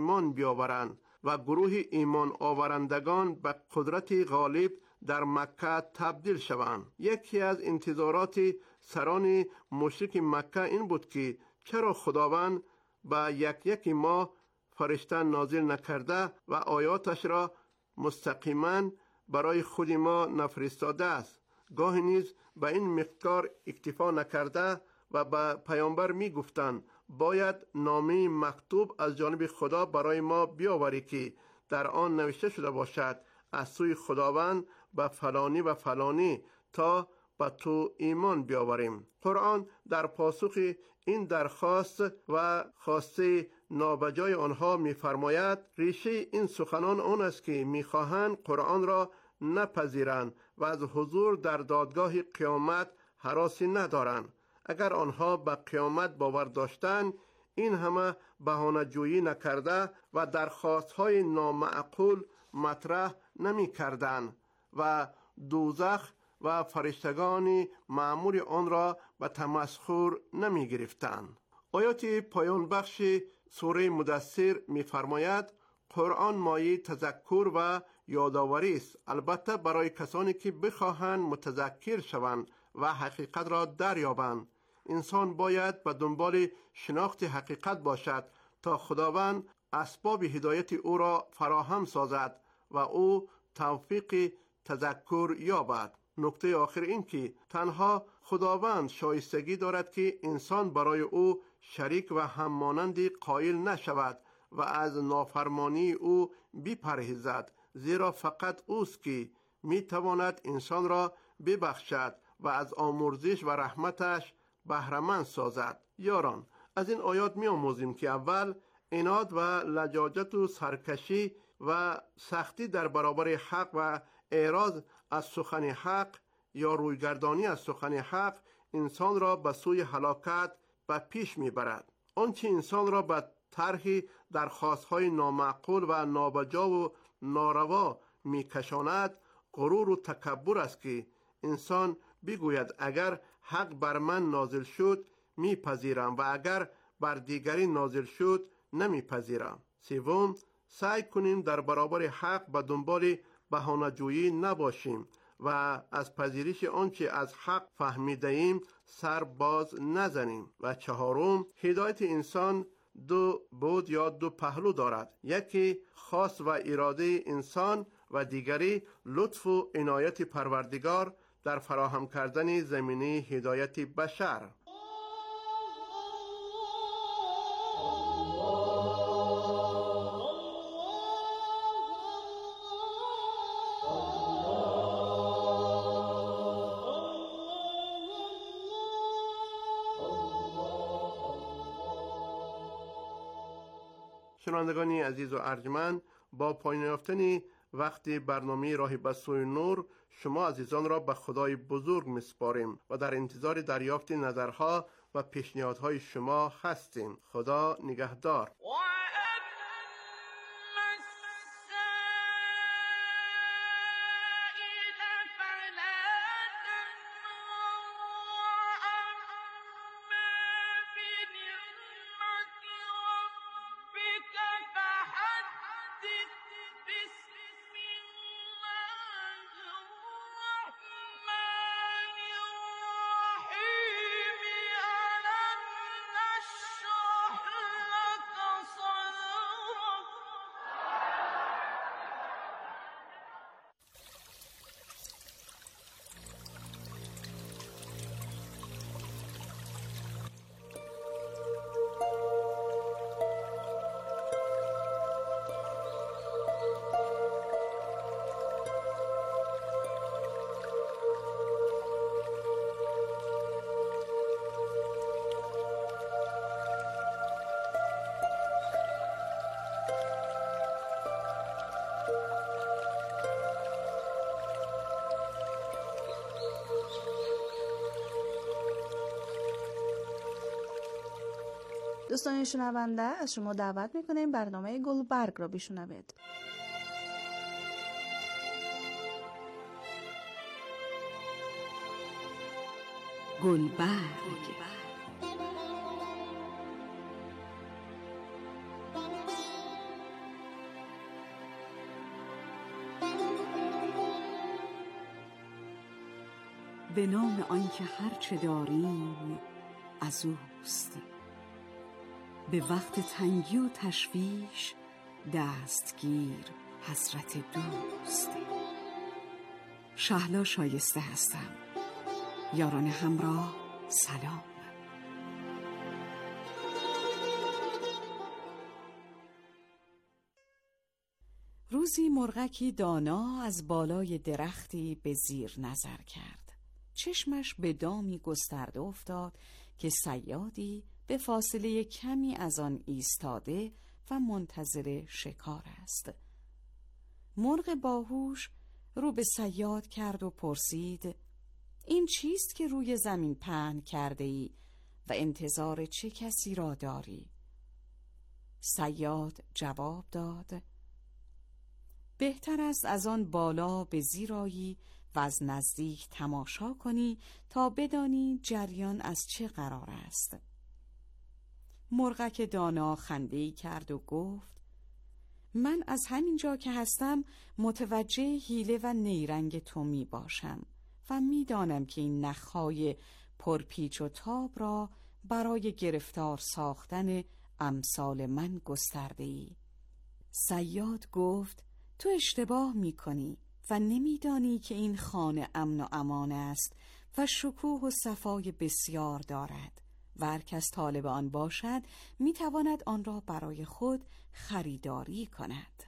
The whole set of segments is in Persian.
ایمان بیاورند و گروه ایمان آورندگان به قدرت غالب در مکه تبدیل شوند. یکی از انتظارات سران مشرک مکه این بود که چرا خداوند به یک ما فرشته نازل نکرده و آیاتش را مستقیما برای خود ما نفرستاده است. گاهی نیز به این مقدار اکتفا نکرده و به پیامبر می گفتند باید نامه مکتوب از جانب خدا برای ما بیاوری که در آن نوشته شده باشد از سوی خداوند به فلانی و فلانی تا به تو ایمان بیاوریم. قرآن در پاسخ این درخواست و خواسته نابجای آنها می‌فرماید ریشه این سخنان آن است که می‌خواهند قرآن را نپذیرند و از حضور در دادگاه قیامت هراسی ندارند. اگر آنها به قیامت باور داشتند این همه بهانه‌جویی نکرده و درخواست‌های نامعقول مطرح نمی‌کردند و دوزخ و فرشتگان مأمور آن را به تمسخر نمی گرفتند. آیات پایان بخش سوره مدثر می فرماید قرآن مایه تذکر و یادآوری است، البته برای کسانی که بخواهند متذکر شوند و حقیقت را دریابند. انسان باید به دنبال شناخت حقیقت باشد تا خداوند اسباب هدایت او را فراهم سازد و او توفیق تذکر یابد. نکته آخر این که تنها خداوند شایستگی دارد که انسان برای او شریک و هممانندی قائل نشود و از نافرمانی او بپرهیزد، زیرا فقط اوست که میتواند انسان را ببخشد و از آمرزش و رحمتش بهره‌مند سازد. یاران، از این آیات می‌آموزیم که اول عناد و لجاجت و سرکشی و سختی در برابر حق و اعراض از سخن حق یا رویگردانی از سخن حق انسان را به سوی هلاکت به پیش میبرد. آنچه انسان را به طرح درخواست‌های نامعقول و نابجا و ناروا میکشاند غرور و تکبر است که انسان بگوید اگر حق بر من نازل شد میپذیرم و اگر بر دیگری نازل شد نمیپذیرم. سوم، سعی کنیم در برابر حق به دنبال بهانه‌جویی نباشیم و از پذیرش آنچه از حق فهمیده ایم سر باز نزنیم. و چهارم، هدایت انسان دو بود یا دو پهلو دارد، یکی خاص و اراده انسان و دیگری لطف و عنایت پروردگار در فراهم کردن زمینه هدایت بشر. شنوندگان عزیز و ارجمند، با پایان یافتن وقت برنامه راه به سوی نور شما عزیزان را به خدای بزرگ میسپاریم و در انتظار دریافت نظرها و پیشنهادهای شما هستیم. خدا نگهدار. دوستان شنونده، از شما دعوت میکنیم برنامه گلبرگ را بشنوید. گلبرگ. به نام آنکه هرچه داریم از اوست. به وقت تنگی و تشویش دستگیر حضرت دوست. شهلا شایسته هستم. یاران همراه سلام. روزی مرغکی دانا از بالای درختی به زیر نظر کرد. چشمش به دامی گسترده افتاد که صیادی به فاصله کمی از آن ایستاده و منتظر شکار است. مرغ باهوش رو به صیاد کرد و پرسید: این چیست که روی زمین پهن کرده ای و انتظار چه کسی را داری؟ صیاد جواب داد: بهتر است از آن بالا به زیر آیی و از نزدیک تماشا کنی تا بدانی جریان از چه قرار است. مرغک دانا خنده‌ای کرد و گفت: من از همین جا که هستم متوجه حیله و نیرنگ تو می باشم و می دانم که این نخهای پرپیچ و تاب را برای گرفتار ساختن امثال من گسترده ای. صیاد گفت: تو اشتباه می کنی و نمی دانی که این خانه امن و امان است و شکوه و صفای بسیار دارد و هر کس طالب آن باشد می تواند آن را برای خود خریداری کند.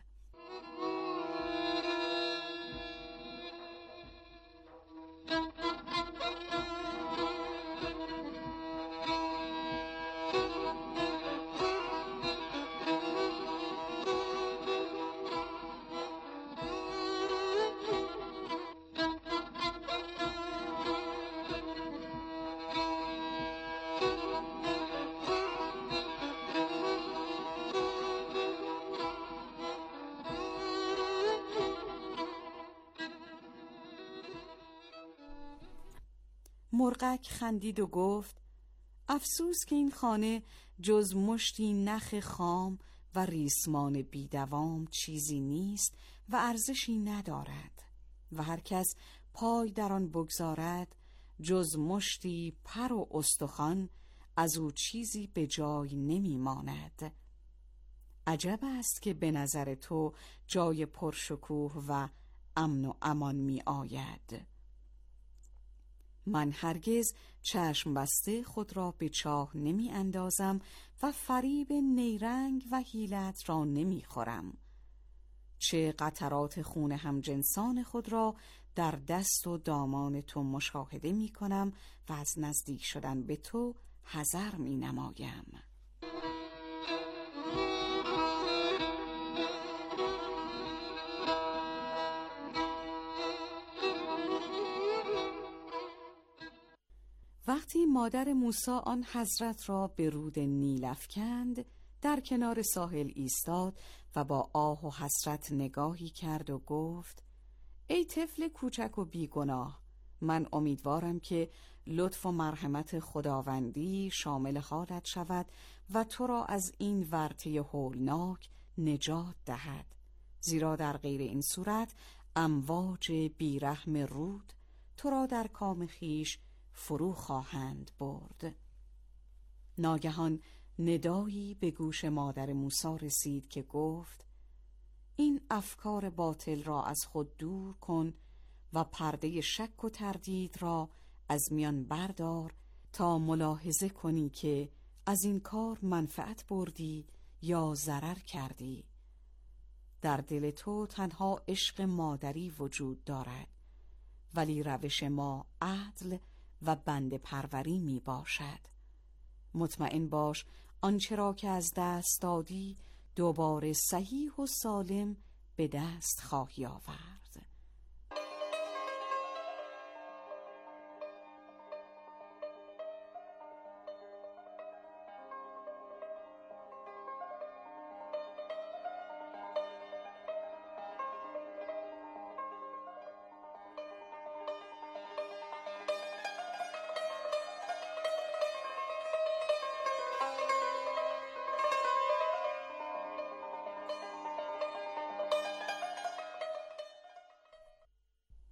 مرغک خندید و گفت: افسوس که این خانه جز مشتی نخ خام و ریسمان بیدوام چیزی نیست و ارزشی ندارد و هر کس پای در آن بگذارد جز مشتی پر و استخوان از او چیزی به جای نمی ماند. عجب است که به نظر تو جای پرشکوه و امن و امان می آید. من هرگز چشم بسته خود را به چاه نمی اندازم و فریب نیرنگ و حیلت را نمی خورم. چه قطرات خون همجنسان خود را در دست و دامان تو مشاهده می کنم و از نزدیک شدن به تو حذر می نمایم. وقتی مادر موسی آن حضرت را به رود نیل افکند، در کنار ساحل ایستاد و با آه و حسرت نگاهی کرد و گفت: ای طفل کوچک و بیگناه، من امیدوارم که لطف و مرحمت خداوندی شامل حالت شود و تو را از این ورطه هولناک نجات دهد، زیرا در غیر این صورت امواج بیرحم رود تو را در کام خیش فرو خواهند برد. ناگهان ندایی به گوش مادر موسی رسید که گفت: این افکار باطل را از خود دور کن و پرده شک و تردید را از میان بردار تا ملاحظه کنی که از این کار منفعت بردی یا ضرر کردی. در دل تو تنها عشق مادری وجود دارد، ولی روش ما عدل و بنده پروری می باشد. مطمئن باش آنچه را که از دست دادی دوباره صحیح و سالم به دست خواهی آورد.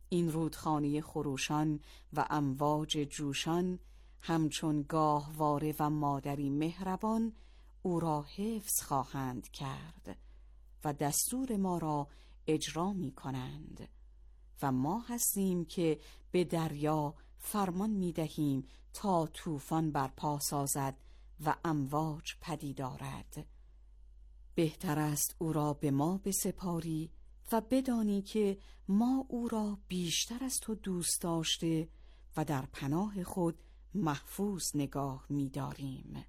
این رودخانه خروشان و امواج جوشان، همچون گاهواره و مادری مهربان، او را حفظ خواهند کرد و دستور ما را اجرا می کنند. و ما هستیم که به دریا فرمان می دهیم تا طوفان برپا سازد و امواج پدید آرد. بهتر است او را به ما بسپاری و بدانی که ما او را بیشتر از تو دوست داشته و در پناه خود محفوظ نگاه می داریم.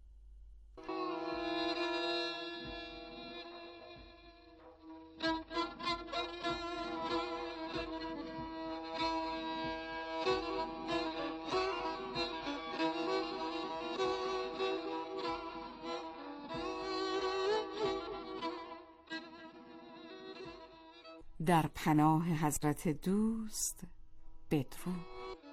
در پناه حضرت دوست بدرود.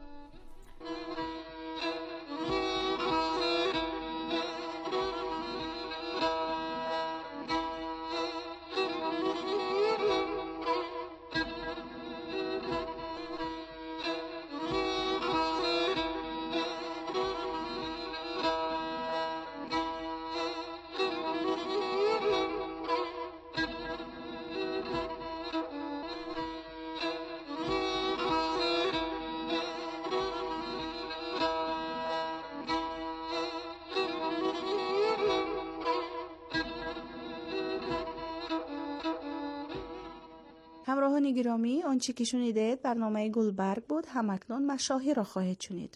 همراهان گرامی، آنچه که شنیدید برنامه گلبرگ بود. همکنون مشاهیر را خواهید شنید.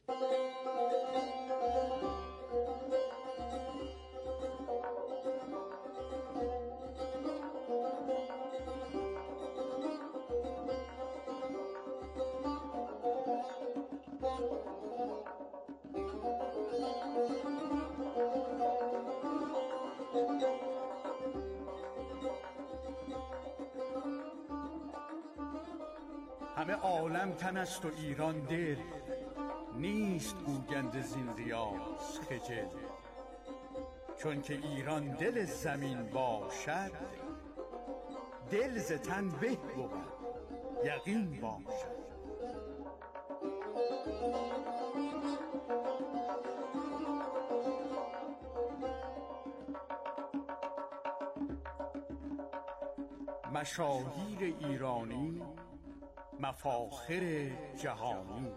همه عالم تن است و ایران دل، نیست گوگند زین ریاض خجل. چون که ایران دل زمین باشد، دل ز تن به بود یقین باشد. مشاهیر ایرانی، مفاخر جهانی.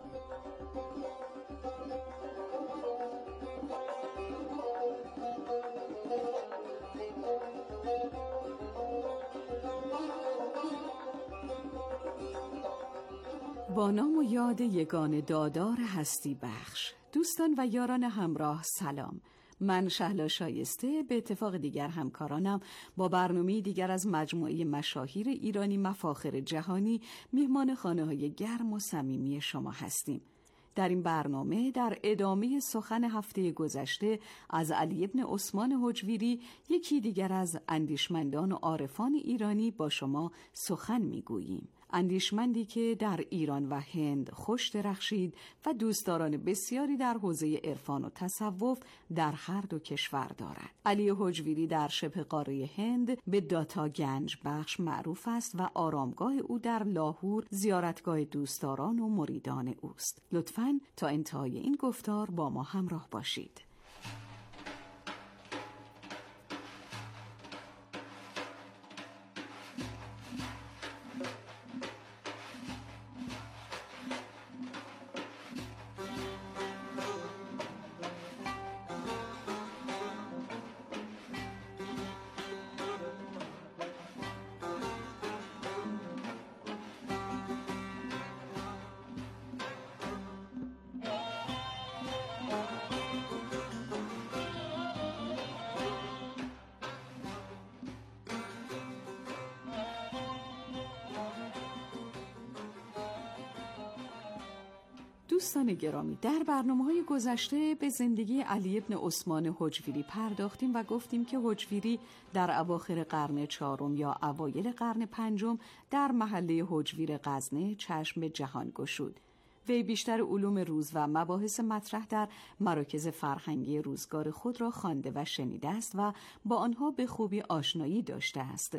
با نام و یاد یگان دادار هستی بخش، دوستان و یاران همراه سلام. من شهلا شایسته به اتفاق دیگر همکارانم با برنامه دیگر از مجموعه مشاهیر ایرانی مفاخر جهانی میهمان خانه‌های گرم و صمیمی شما هستیم. در این برنامه در ادامه سخن هفته گذشته از علی ابن عثمان هجویری، یکی دیگر از اندیشمندان و عارفان ایرانی، با شما سخن میگوییم. اندیشمندی که در ایران و هند خوش درخشید و دوستداران بسیاری در حوزه عرفان و تصوف در هر دو کشور دارد. علی هجویری در شبه قاره هند به داتا گنج بخش معروف است و آرامگاه او در لاهور زیارتگاه دوستداران و مریدان اوست. لطفاً تا انتهای این گفتار با ما همراه باشید. دوستان گرامی، در برنامه‌های گذشته به زندگی علی ابن عثمان هجویری پرداختیم و گفتیم که هجویری در اواخر قرن چهارم یا اوایل قرن پنجم در محله هجویر غزنه چشم به جهان گشود. وی بیشتر علوم روز و مباحث مطرح در مراکز فرهنگی روزگار خود را خوانده و شنیده است و با آنها به خوبی آشنایی داشته است.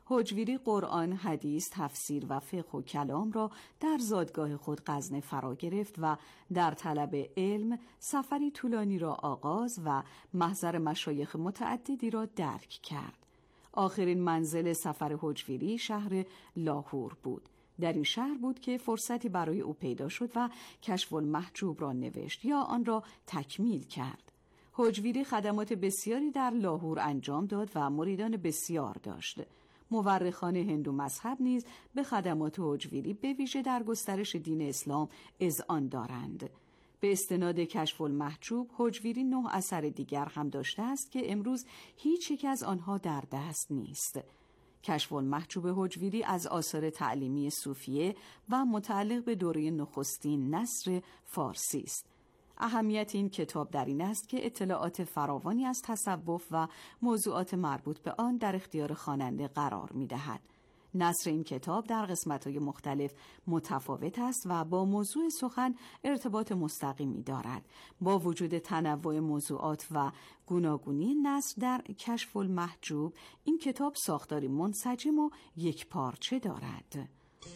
حجویری قرآن، حدیث، تفسیر و فقه و کلام را در زادگاه خود غزنه فرا گرفت و در طلب علم سفری طولانی را آغاز و محضر مشایخ متعددی را درک کرد. آخرین منزل سفر حجویری شهر لاهور بود. در این شهر بود که فرصتی برای او پیدا شد و کشف المحجوب را نوشت یا آن را تکمیل کرد. حجویری خدمات بسیاری در لاهور انجام داد و مریدان بسیار داشت. مورخان هندو مذهب نیز به خدمات حجویری به ویژه در گسترش دین اسلام اذعان دارند. به استناد کشف المحجوب، حجویری 9 اثر دیگر هم داشته است که امروز هیچ یک از آنها در دست نیست. کشف المحجوب حجویری از آثار تعلیمی صوفیه و متعلق به دوره نخستین نثر فارسی است. اهمیت این کتاب در این است که اطلاعات فراوانی از تصوف و موضوعات مربوط به آن در اختیار خواننده قرار می‌دهد. نثر این کتاب در قسمت‌های مختلف متفاوت است و با موضوع سخن ارتباط مستقیمی دارد. با وجود تنوع موضوعات و گوناگونی نثر در کشف المحجوب، این کتاب ساختاری منسجم و یکپارچه دارد.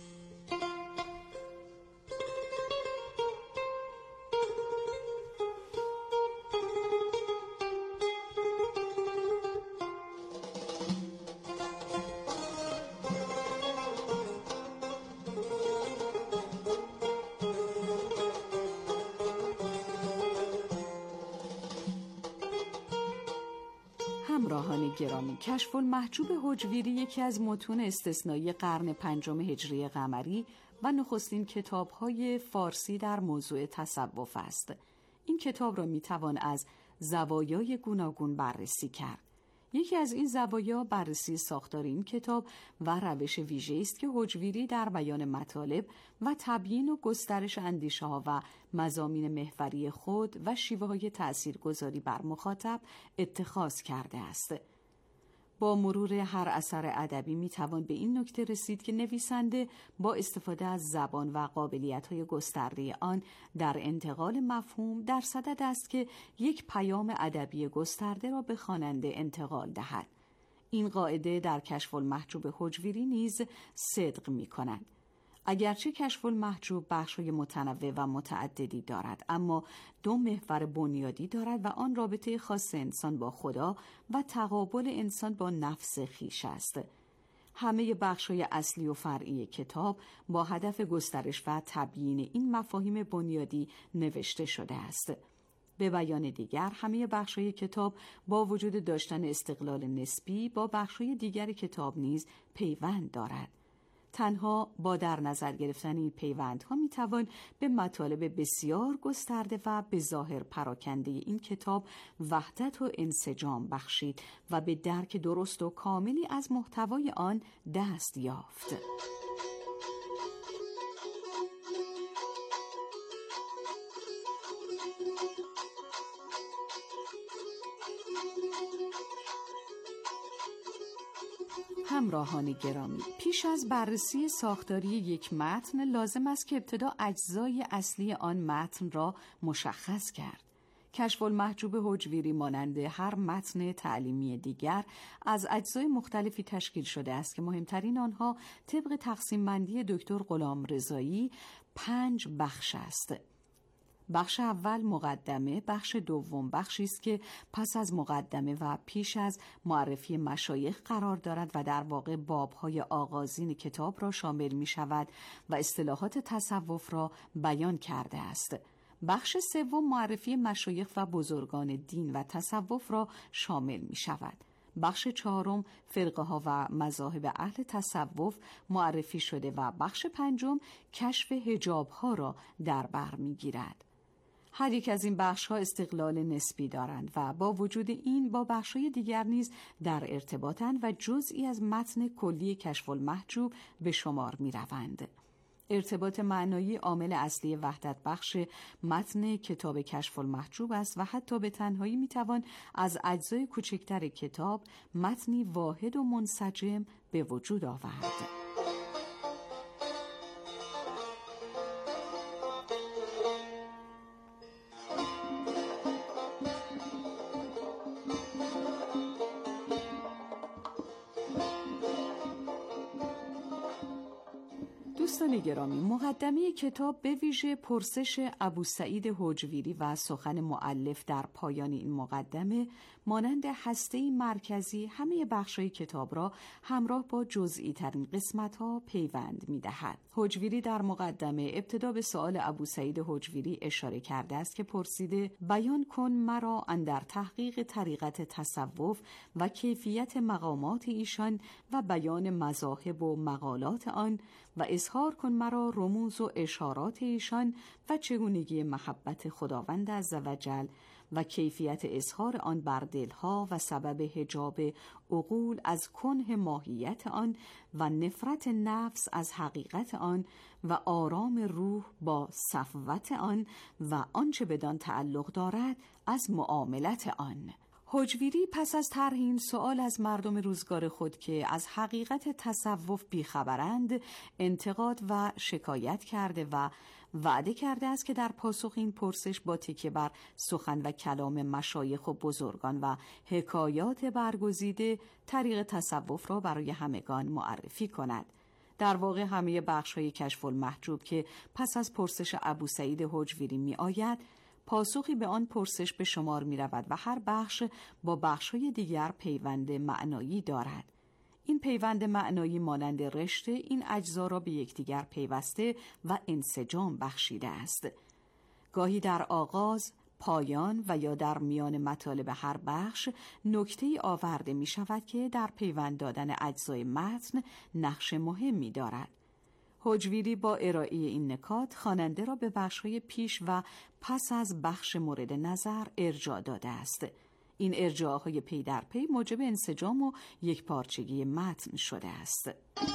همراهان گرامی، کشف المحجوب حجویری یکی از متون استثنایی قرن 5 هجری قمری و نخستین کتاب‌های فارسی در موضوع تصوف است. این کتاب را می‌توان از زوایای گوناگون بررسی کرد. یکی از این زوایا بررسی ساختار این کتاب و روش ویژه‌ای است که حجویری در بیان مطالب و تبیین و گسترش اندیشه‌ها و مضامین محوری خود و شیوه‌های تأثیرگذاری بر مخاطب اتخاذ کرده است. با مرور هر اثر ادبی میتوان به این نکته رسید که نویسنده با استفاده از زبان و قابلیت‌های گسترده آن در انتقال مفهوم در صدد است که یک پیام ادبی گسترده را به خواننده انتقال دهد. این قاعده در کشف المحجوب حجویری نیز صدق می‌کند. اگرچه کشف المحجوب بخش‌های متنوع و متعددی دارد، اما 2 محور بنیادی دارد و آن رابطه خاص انسان با خدا و تقابل انسان با نفس خویش است. همه بخش‌های اصلی و فرعی کتاب با هدف گسترش و تبیین این مفاهیم بنیادی نوشته شده است. به بیان دیگر، همه بخش‌های کتاب با وجود داشتن استقلال نسبی با بخش‌های دیگر کتاب نیز پیوند دارد. تنها با در نظر گرفتن این پیوندها میتوان به مطالب بسیار گسترده و به ظاهر پراکنده این کتاب وحدت و انسجام بخشید و به درک درست و کاملی از محتوای آن دست یافت. همراهان گرامی، پیش از بررسی ساختاری یک متن لازم است که ابتدا اجزای اصلی آن متن را مشخص کرد. کشف المحجوب حجویری مانند هر متن تعلیمی دیگر از اجزای مختلفی تشکیل شده است که مهمترین آنها طبق تقسیم بندی دکتر غلامرضایی 5 بخش است. بخش اول مقدمه، بخش دوم بخشی است که پس از مقدمه و پیش از معرفی مشایخ قرار دارد و در واقع باب‌های آغازین کتاب را شامل می شود و اصطلاحات تصوف را بیان کرده است. بخش سوم معرفی مشایخ و بزرگان دین و تصوف را شامل می شود. بخش چهارم فرقه ها و مذاهب اهل تصوف معرفی شده و بخش پنجم کشف حجاب ها را در بر می گیرد. هر یک از این بخش‌ها استقلال نسبی دارند و با وجود این با بخش‌های دیگر نیز در ارتباطند و جزئی از متن کلی کشف المحجوب به شمار می‌روند. ارتباط معنایی عامل اصلی وحدت بخش متن کتاب کشف المحجوب است و حتی به تنهایی می‌توان از اجزای کوچکتر کتاب متنی واحد و منسجم به وجود آورد. دوستان گرامی، مقدمه کتاب به ویژه پرسش ابوسعید هجویری و سخن مؤلف در پایان این مقدمه مانند هسته‌ای مرکزی همه بخش‌های کتاب را همراه با جزئی ترین قسمت‌ها پیوند می‌دهد. هجویری در مقدمه ابتدا به سؤال ابوسعید هجویری اشاره کرده است که پرسیده بیان کن مرا اندر تحقیق طریقت تصوف و کیفیت مقامات ایشان و بیان مذاهب و مقالات آن و اظهار کن مرا رموز و اشارات ایشان و چگونگی محبت خداوند عزوجل و کیفیت اظهار آن بر دلها و سبب حجاب عقول از کنه ماهیت آن و نفرت نفس از حقیقت آن و آرام روح با صفوت آن و آنچه بدان تعلق دارد از معاملت آن. هجویری پس از طرح این سؤال از مردم روزگار خود که از حقیقت تصوف بیخبرند انتقاد و شکایت کرده و وعده کرده است که در پاسخ این پرسش با تکیه بر سخن و کلام مشایخ و بزرگان و حکایات برگزیده طریق تصوف را برای همگان معرفی کند. در واقع همه بخش‌های کشف المحجوب که پس از پرسش ابوسعید هجویری می آید پاسخی به آن پرسش به شمار می رود و هر بخش با بخش‌های دیگر پیوند معنایی دارد. این پیوند معنایی مانند رشته این اجزا را به یکدیگر پیوسته و انسجام بخشیده است. گاهی در آغاز، پایان و یا در میان مطالب هر بخش نکته‌ای آورده می شود که در پیوند دادن اجزای متن نقش مهمی دارد. هجویری با ارائه این نکات خواننده را به بخش‌های پیش و پس از بخش مورد نظر ارجاع داده است. این ارجاع‌های پی در پی موجب انسجام و یکپارچگی متن شده است.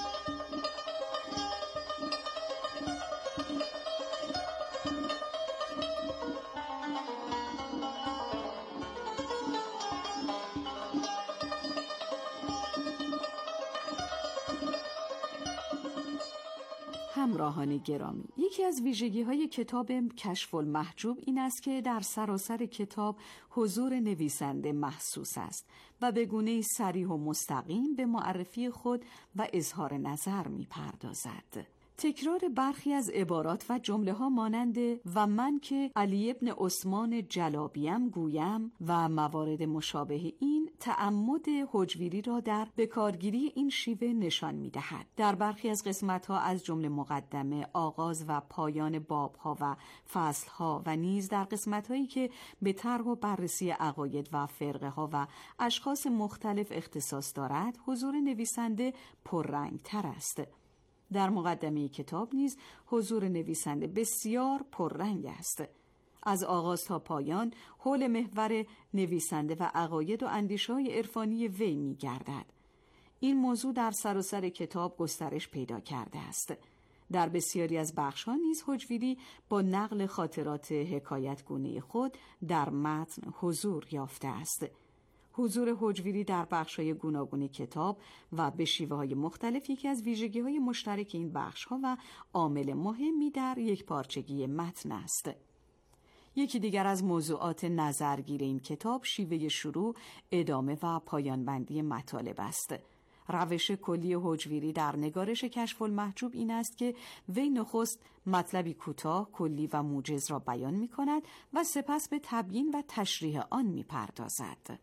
همراهان گرامی، یکی از ویژگی‌های کتاب کشف المحجوب این است که در سراسر کتاب حضور نویسنده محسوس است و به گونه‌ای صریح و مستقیم به معرفی خود و اظهار نظر می‌پردازد. تکرار برخی از عبارات و جمله ها مانند و من که علی ابن عثمان جلابیم گویم و موارد مشابه این تعمد هجویری را در بکارگیری این شیوه نشان می دهد. در برخی از قسمت ها از جمله مقدمه، آغاز و پایان باب ها و فصل ها و نیز در قسمت هایی که به طرح و بررسی عقاید و فرقه ها و اشخاص مختلف اختصاص دارد، حضور نویسنده پررنگ تر است. در مقدمه کتاب نیز حضور نویسنده بسیار پررنگ است. از آغاز تا پایان حول محور نویسنده و عقاید و اندیشه‌های عرفانی وی می‌گردد. این موضوع در سراسر کتاب گسترش پیدا کرده است. در بسیاری از بخش‌ها نیز هجویری با نقل خاطرات حکایتگونه خود در متن حضور یافته است. حضور هجویری در بخش‌های گوناگون کتاب و به شیوه‌های مختلف یکی از ویژگی‌های مشترک این بخش‌ها و عامل مهمی در یکپارچگی متن است. یکی دیگر از موضوعات نظرگیر این کتاب شیوه شروع، ادامه و پایان‌بندی مطالب است. روش کلی هجویری در نگارش کشف المحجوب این است که وی نخست مطلبی کوتاه، کلی و موجز را بیان می‌کند و سپس به تبیین و تشریح آن می‌پردازد.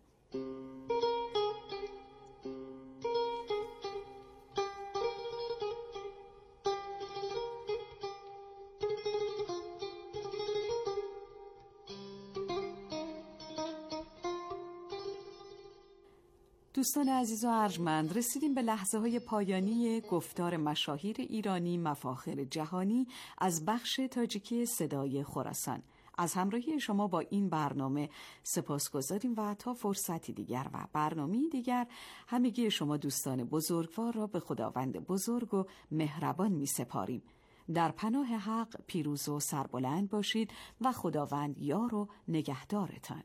دوستان عزیز و ارجمند، رسیدیم به لحظه های پایانی گفتار مشاهیر ایرانی مفاخر جهانی از بخش تاجیکی صدای خراسان. از همراهی شما با این برنامه سپاسگزاریم و تا فرصتی دیگر و برنامه‌ای دیگر همگی شما دوستان بزرگوار را به خداوند بزرگ و مهربان می سپاریم. در پناه حق پیروز و سربلند باشید و خداوند یار و نگهدارتان.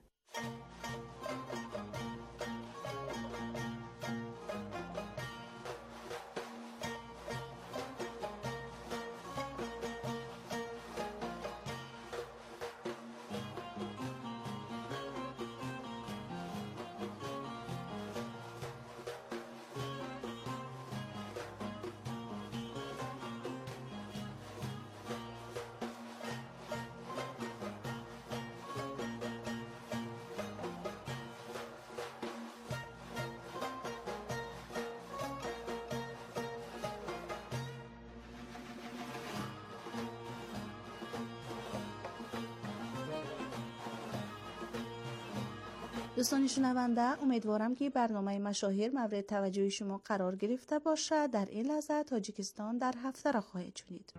دوستان شنونده، امیدوارم که برنامه مشاهیر مورد توجه شما قرار گرفته باشد. در این لحظه تاجیکستان در هفته را خواهید شنید.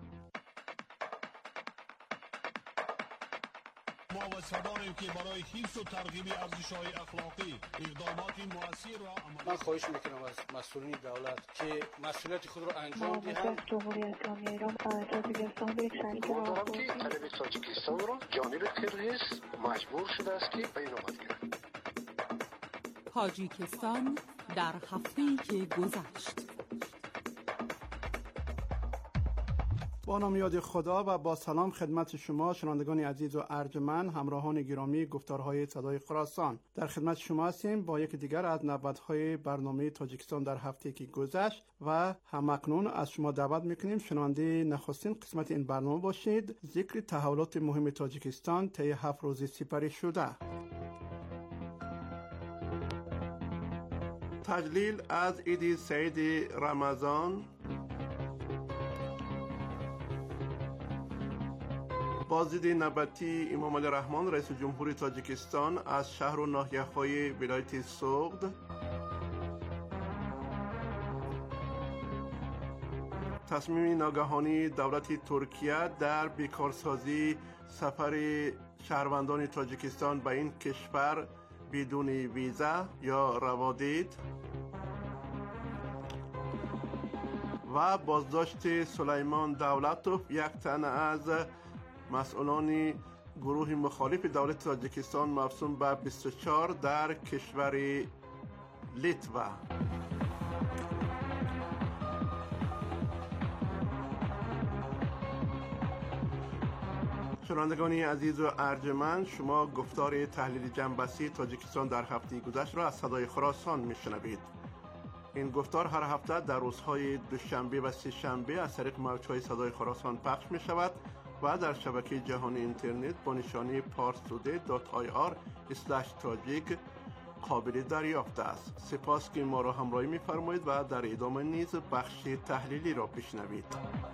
ما واسطانیم که برای حفظ و ترغیب ارزش‌های اخلاقی اقدامات مؤثر و من خواهش میکنم از مسئولین دولت که مسئولیت خود را انجام دهند. جمهوری اسلامی ایران تاجیکستان به یک شریک طلب تاجیکستان را جانب قرقیز مجبور شده است که بیانات کرد. تاجیکستان در هفته‌ای که گذشت. با نام یاد خدا و با سلام خدمت شما شنوندگان عزیز و ارجمند، همراهان گرامی گفتارهای صدای خراسان. در خدمت شما هستیم با یک دیگر از نبردهای برنامه تاجیکستان در هفته که گذشت و همکنون از شما دعوت میکنیم شنونده نخستین قسمت این برنامه باشید. ذکر تحولات مهم تاجیکستان طی 7 روز سپری شده. تجلیل از عید سعید رمضان، بازدید نوبتی امام علی رحمان رئیس جمهوری تاجیکستان از شهر و ناحیه‌های ولایت سوغد، تصمیم ناگهانی دولت ترکیه در بیکارسازی سفر شهروندان تاجیکستان به این کشور بدون ویزا یا روادید و بازداشت سلیمان دولتوف، یک تن از مسئولان گروه مخالف دولت تاجیکستان مفصول به 24 در کشور لیتوا. شنوندگان عزیز و ارجمند، شما گفتار تحلیل جنبسی تاجیکستان در هفته گذشته را از صدای خراسان میشنوید. این گفتار هر هفته در روزهای دوشنبه و سه‌شنبه از طریق موج‌های صدای خراسان پخش می شود و در شبکه جهانی اینترنت با نشانی parstoday.ir/tajik قابل دریافت است. سپاس که ما را همراهی می‌فرمایید و در ادامه نیز بخش تحلیلی را بشنوید.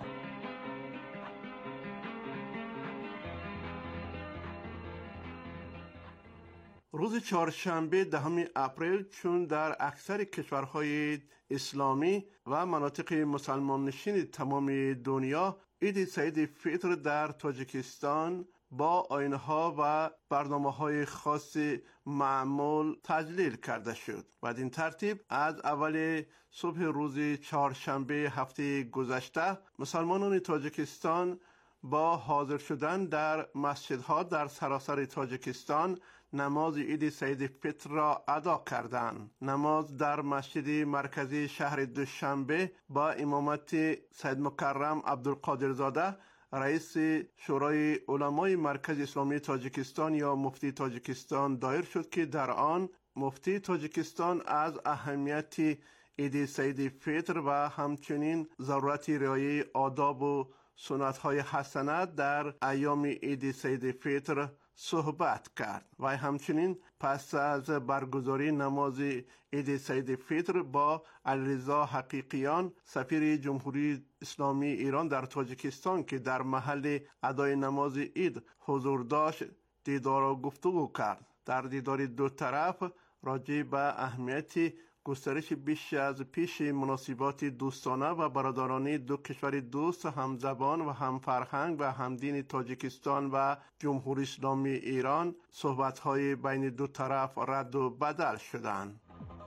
روز چهارشنبه 10 اپریل، چون در اکثر کشورهای اسلامی و مناطق مسلمان نشین تمام دنیا عید سعید فطر در تاجیکستان با آیین‌ها و برنامه‌های خاص معمول تجلیل کرده شد. بدین ترتیب از اول صبح روز چهارشنبه هفته گذشته مسلمانان تاجیکستان با حاضر شدن در مسجدها در سراسر تاجیکستان نماز عید سعید فطر را ادا کردند. نماز در مسجد مرکزی شهر دوشنبه با امامت سید مکرم عبدالقادرزاده رئیس شورای علمای مرکز اسلامی تاجیکستان یا مفتی تاجیکستان دایر شد که در آن مفتی تاجیکستان از اهمیت عید سعید فطر و همچنین ضرورت رعایت آداب و سنت‌های حسنه در ایام عید سعید فطر صحبت کرد و همچنین پس از برگزاری نماز عید سعید فطر با علیرضا حقیقیان سفیر جمهوری اسلامی ایران در تاجیکستان که در محل ادای نماز عید حضور داشت دیدار و گفتگو کرد. در دیدار دو طرف راجع به اهمیت گسترش بیش از پیش مناسبات دوستانه و برادرانه دو کشور دوست همزبان و همفرهنگ و همدین تاجیکستان و جمهوری اسلامی ایران صحبت‌های بین دو طرف رد و بدل شدند.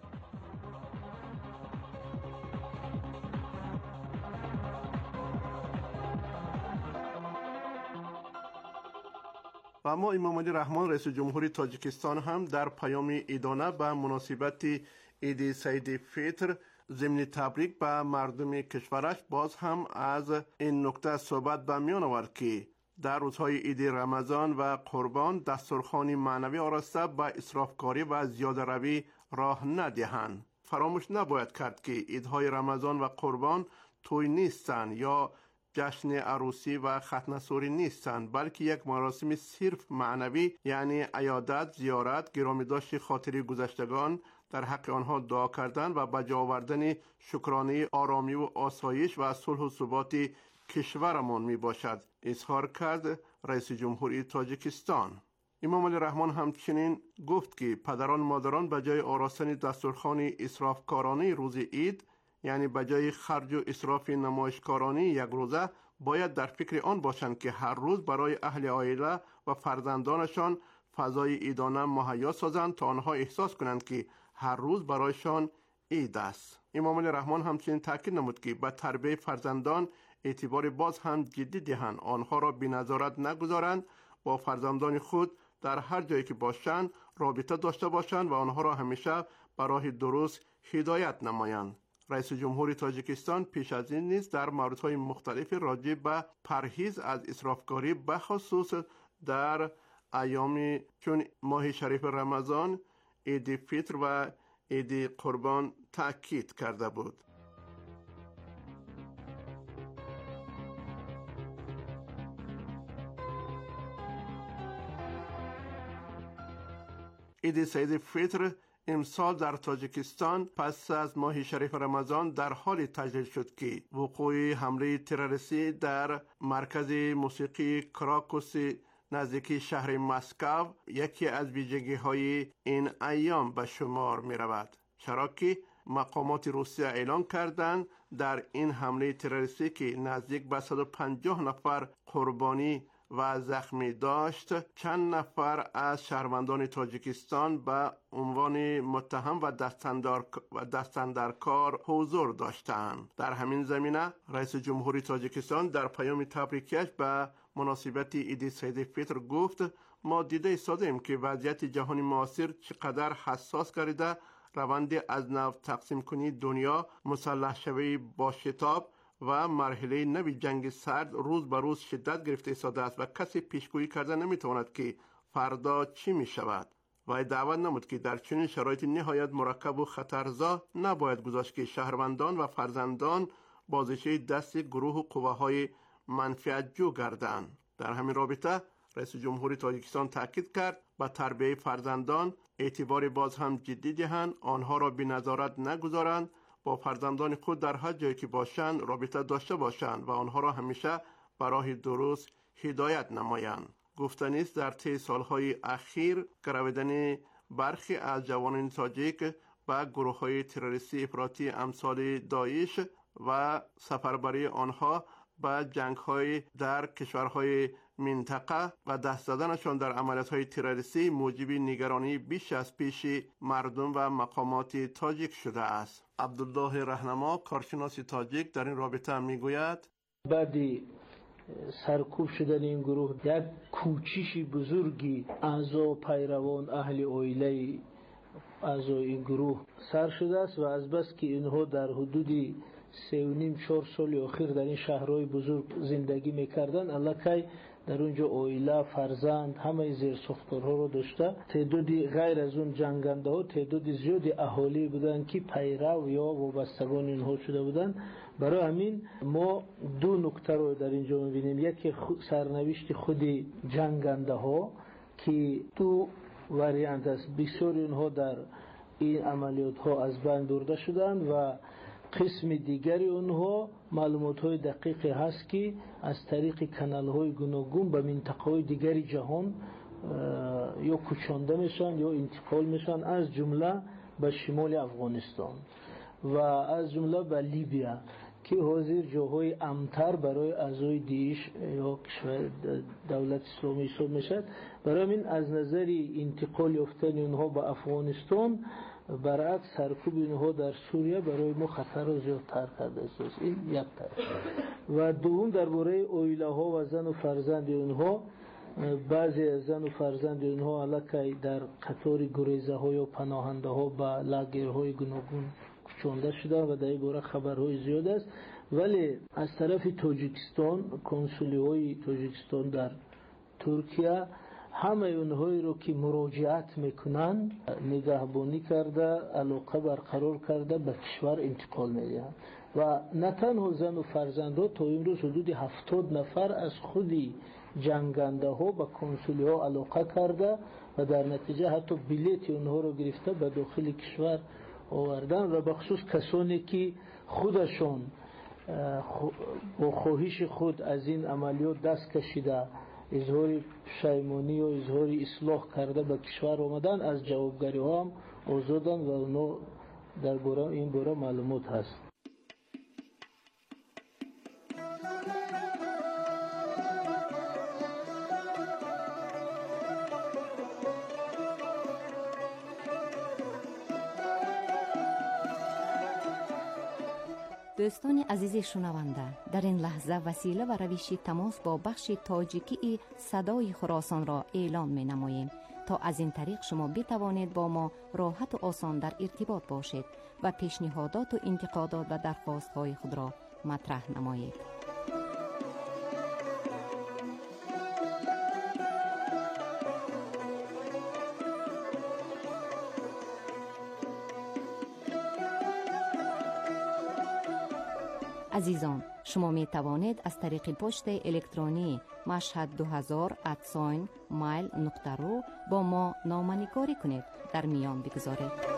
و اما امام علی رحمان رئیس جمهوری تاجیکستان هم در پیام عیدانه به مناسبت عید سعید فطر ضمن تبریک به مردم کشورش باز هم از این نکته صحبت به میان آورد که در روزهای عید رمضان و قربان دسترخوان معنوی آراسته به اسرافکاری و زیاده روی راه ندهند. فراموش نباید کرد که عیدهای رمضان و قربان توی نیستند یا جشن عروسی و ختنه‌سوری نیستند، بلکه یک مراسم صرف معنوی، یعنی عیادت، زیارت، گرامی داشت خاطری گذشتگان، در حق آنها دعا کردن و به جا آوردن شکرانه آرامی و آسایش و صلح و ثبات کشورمان می باشد، اظهار کرد رئیس جمهوری تاجیکستان. امام علی رحمان همچنین گفت که پدران مادران به جای آراستن دسترخوان اسرافکارانه روز عید، یعنی به جای خرج و اسراف نمایشکارانه یک روزه، باید در فکر آن باشند که هر روز برای اهل عائله و فرزندانشان فضای عیدانه مهیا سازند تا آنها احساس کنند که هر روز برایشان عید است. امام علی رحمان همچنین تاکید نمود که به تربیت فرزندان اعتبار باز هم جدی دهند، آنها را بی‌نظارت نگذارند، با فرزندان خود در هر جایی که باشند رابطه داشته باشند و آنها را همیشه به راه درست هدایت نمایند. رئیس جمهور تاجیکستان پیش از این نیز در موردهای مختلف راجع به پرهیز از اسرافکاری به خصوص در ایام چون ماه شریف رمضان، عید فطر و عید قربان تاکید کرده بود. عید سعید فطر امسال در تاجیکستان پس از ماه شریف رمضان در حال تجلیل شد که وقوع حمله تروریستی در مرکز موسیقی کراکوس نزدیکی شهر مسکو یکی از ویژگی‌های این ایام به شمار می رود، چرا که مقامات روسیه اعلام کردند در این حمله تروریستی که نزدیک به 150 نفر قربانی و زخمی داشت، چند نفر از شهروندان تاجیکستان به عنوان متهم و دستاندرکار حضور داشتند. در همین زمینه رئیس جمهور تاجیکستان در پیام تبریکیش به مناسبت عید سعید فطر گفت: ما دیده ایستادیم که وضعیت جهانی معاصر چقدر حساس گردیده، روند از نو تقسیم کنی دنیا، مسلح شوی با شتاب و مرحله نوی جنگ سرد روز به روز شدت گرفته ایستاده است و کسی پیشگویی کرده نمیتواند که فردا چی می شود. و دعوت نمود که در چنین شرایط نهایت مرکب و خطرزا نباید گذاشت که شهروندان و فرزندان بازیچه دست گروه و قوه‌های منفعت جو گردند. در همین رابطه رئیس جمهور تاجیکستان تاکید کرد به تربیت فرزندان اعتبار باز هم جدی دهند، آنها را بی‌نظارت نگذارند، با فرزندان خود در هر جایی که باشند رابطه داشته باشند و آنها را همیشه به راه درست هدایت نمایند. گفتنی است در طی سالهای اخیر گرویدن برخی از جوانان تاجیک به گروه‌های تروریستی افراطی امثال داعش و سفربری آنها به جنگ‌های در کشورهای منطقه و دست زدنشان در عملیات‌های تروریستی موجب نگرانی بیش از پیش مردم و مقامات تاجیک شده است. عبدالله رهنما کارشناس تاجیک در این رابطه میگوید: بعدی سرکوب شدن این گروه یک کوچیش بزرگی اعضا و پیروان اهل عائله اعضای این گروه سر شده است و از بس که اینها در حدود 3.5-4 سال اخیر در این شهرهای بزرگ زندگی میکردن، الکی در اونجا عائله، فرزند، همه زیر ساختارها رو داشته. تعدادی غیر از اون جنگنده ها تعدادی زیادی اهالی بودن که پیرو یا وابستگان اینها شده بودن. برای همین ما دو نکته رو در اینجا میبینیم: یکی سرنوشت خود جنگنده ها که دو واریانت است، بسیار اینها در این عملیات ها از بین برده شدن و قسم دیگری اونها معلومات های دقیقی هست که از طریق کانال های گوناگون به منطقه های دیگری جهان یا کوچانده میشن یا انتقال میشن، از جمله به شمال افغانستان و از جمله به لیبیا که حاضر جاهای امتر برای اعضای داعش یا کشور دولت اسلامی حساب میشد. برای این از نظر انتقال یافتن اونها به افغانستان برعکس سرکوب اینها در سوریه برای ما خطر را زیادتر کرده است. این یک طرف. و دوم درباره عائله ها و زن و فرزند اونها، بعضی از زن و فرزند اونها الکی در قطار گریزه ها یا پناهنده ها به لاگرهای گوناگون کوچانده شدن و در این باره خبرهای زیاد است. ولی از طرف تاجیکستان کنسولی های تاجیکستان در ترکیه همه اونهایی رو که مراجعت میکنن نگهبانی کرده، علاقه برقرار کرده، به کشور انتقال میدهند و نه تنها زن و فرزندها، تا امروز حدود 70 نفر از خودی جنگنده ها به کنسولی ها علاقه کرده و در نتیجه حتی بلیت اونها رو گرفته به داخل کشور آوردن و بخصوص کسانی که خودشون با خواهش خود از این عملیات دست کشیده اظهار پشیمانی و اظهار اصلاح کرده به کشور آمدن از جوابگاری ها هم آزادن و اونا در این باره معلومات هست. دوستان عزیز شنونده، در این لحظه وسیله و روش تماس با بخش تاجیکی صدای خراسان را اعلام می نماییم تا از این طریق شما بتوانید با ما راحت و آسان در ارتباط باشید و پیشنهادات و انتقادات و درخواست های خود را مطرح نمایید. عزیزان، شما می توانید از طریق پست الکترونی mashhad2000@mail.ru با ما نامه‌نگاری کنید، در میان بگذارید.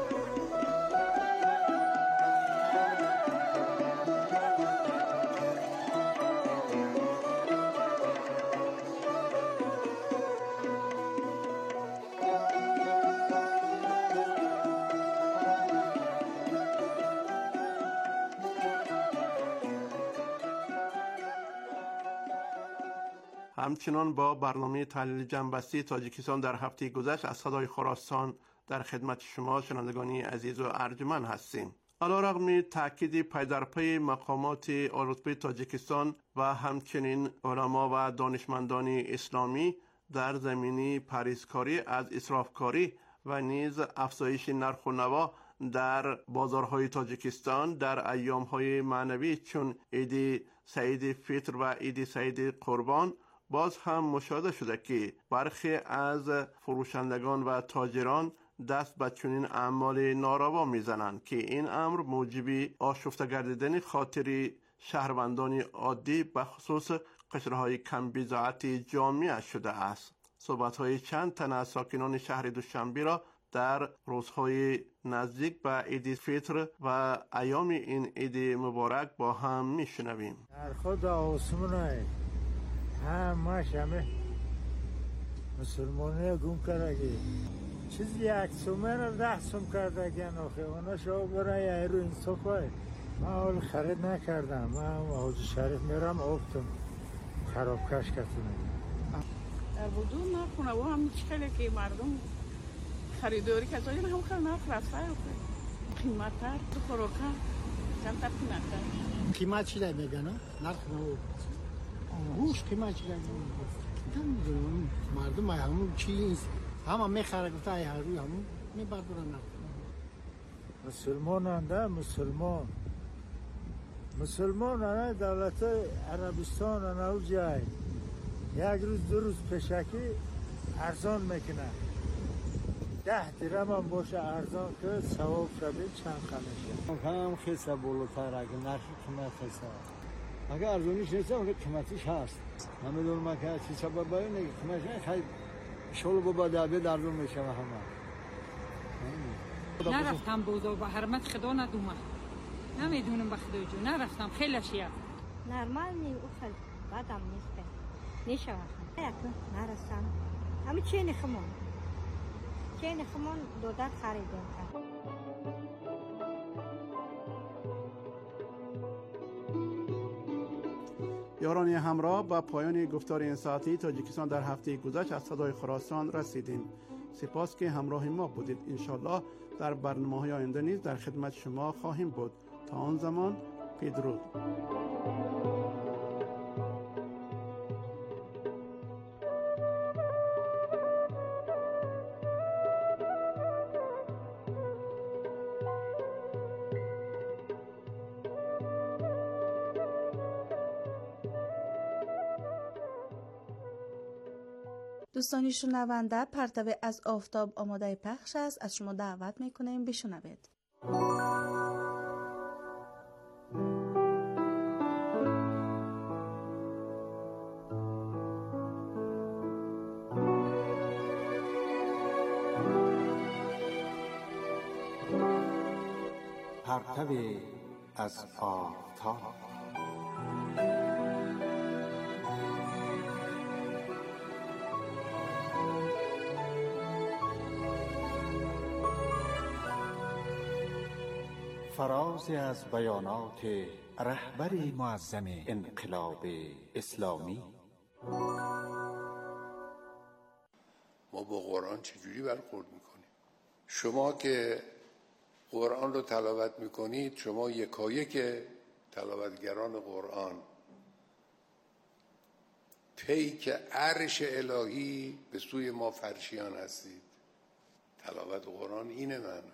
همچنان با برنامه تحلیل جنبستی تاجیکستان در هفته گذشته از صدای خراسان در خدمت شما شنوندگان عزیز و ارجمند هستیم. علیرغم تاکید پی در پی مقامات عالی‌رتبه تاجیکستان و همچنین علما و دانشمندان اسلامی در زمینه پرهیزکاری از اسرافکاری و نیز افزایش نرخ و نوا در بازارهای تاجیکستان در ایام‌های معنوی چون عید سعید فطر و عید سعید قربان، باز هم مشاهده شده که برخی از فروشندگان و تاجران دست به چنین اعمال ناروا میزنند که این امر موجب آشفته گردیدن خاطر شهروندان عادی به خصوص قشرهای کم بضاعت جامعه شده است. صحبت‌های چند تن از ساکنان شهر دوشنبه را در روزهای نزدیک به عید فطر و ایام این عید مبارک با هم میشنویم. در خود آسمونه همه مسلمانه گم کرده چیزی 1 سومه را 10 سوم کرده گن آخه اونا شما برای ایرو انصاف های من حال خرید نکردم. من حاجی شریف میرم آفتم خرابکش کتونه در بدون نکنه و هم چکلی که مردم خریداری که زاید هم خیلی نرخ رفته قیمت تر تو خوراکه کمتر قیمت تر قیمت چی لای میگن نرخ نو گوش قیمت چی لای میگن مردم همون چی همه میخره گفته ای هر روی همون میبردارن نرخ مسلمان انده مسلمان انده دولت عربستان انده جای یک روز 2 روز پیشکی ارزان میکنه 10 درم هم باشه ارزان که ثواب شده چند خمشه هم خیسته بالاتر اگه نرخی قیمت خیسته اگه ارزانیش نیسته اگه قیمتیش هست نمیدونم که چی سبب باید نگه قیمتش خیلی شلو با دعوی ارزان میشه و همه نرفتم بودا و حرمت خدا ندومه نمیدونم به خدا جو نرفتم خیلی شیعه نرمال نی او خیلی بدم نیسته نیشه وقت نرستم همه چین خمون دودت خریدیم یاران همراه با پایان گفتار این ساعتی تاجیکستان در هفته گذشته از صدای خراسان رسیدیم. سپاس که همراه ما بودید. انشالله در برنامه‌های آینده نیز در خدمت شما خواهیم بود. تا آن زمان بدرود. دوستان شنونده، پرتو از آفتاب آماده پخش است. از شما دعوت میکنیم بشنوید. پرتو از آفتاب فرازی از بیانات رهبر معظم انقلاب اسلامی. ما با قرآن چجوری برخورد میکنیم؟ شما که قرآن رو تلاوت میکنید، شما یکایک تلاوتگران قرآن پیک عرش الهی به سوی ما فرشیان هستید. تلاوت قرآن اینه معناش.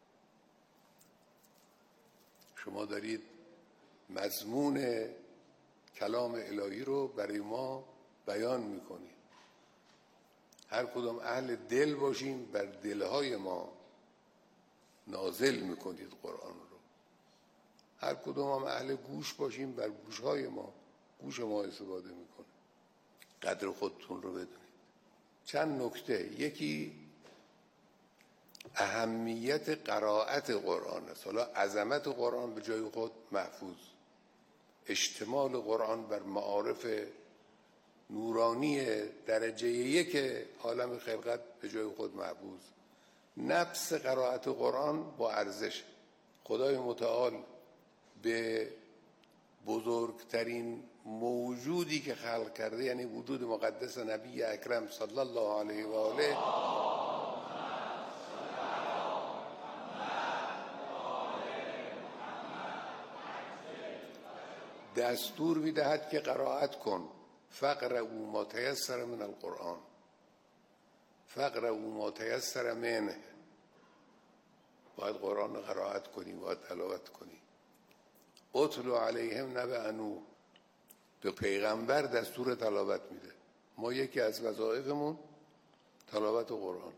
شما دارید مضمون کلام الهی رو برای ما بیان میکنید. هر کدوم اهل دل باشیم بر دلهای ما نازل میکنید قرآن رو. هر کدوم هم اهل گوش باشیم بر گوشهای ما، گوش ما استفاده میکنه. قدر خودتون رو بدونید. چند نکته. یکی اهمیت قرائت قرآن است. حالا عظمت قرآن به جای خود محفوظ، اشتمال قرآن بر معارف نورانی درجه یک عالم خلقت به جای خود محفوظ. نفس قرائت قرآن با ارزش. خدای متعال به بزرگترین موجودی که خلق کرده، یعنی وجود مقدس نبی اکرم صلی الله علیه و آله، دستور میدهد که قرائت کن. فقرؤا ما تیسر من القرآن، فقرؤا ما تیسر منه. باید قرآن رو قرائت کنی، باید تلاوت کنی. اتلو علیهم نبأ نوح، به پیغمبر دستور تلاوت میده. ما یکی از وظایفمون تلاوت قرآن.